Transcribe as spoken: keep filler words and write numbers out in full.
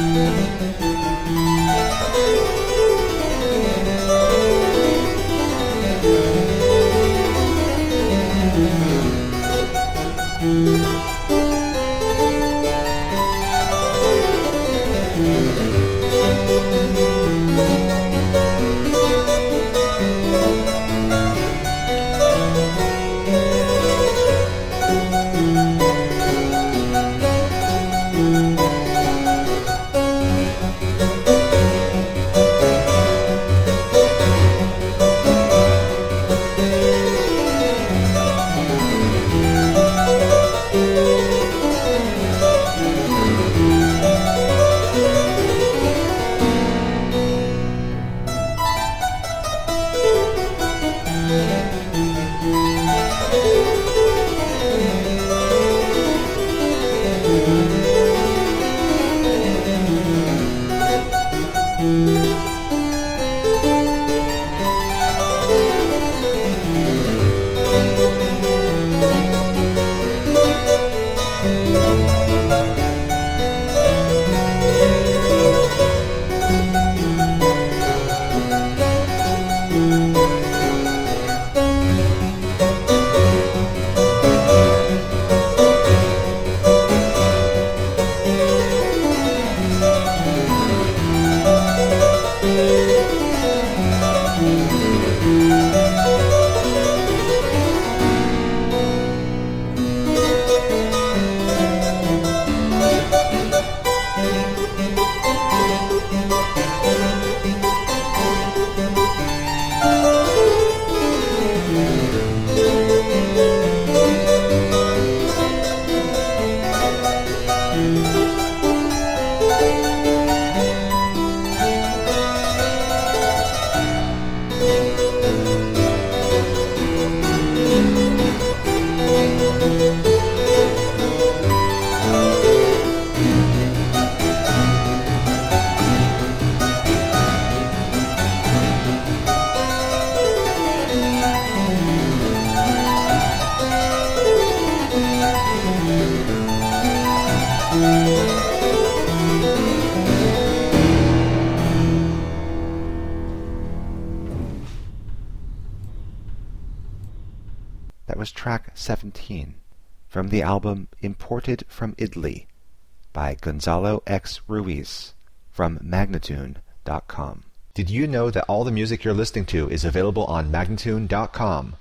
That was track seventeen from the album Imported from Italy by Gonzalo X. Ruiz from Magnatune dot com. Did you know that all the music you're listening to is available on Magnatune dot com?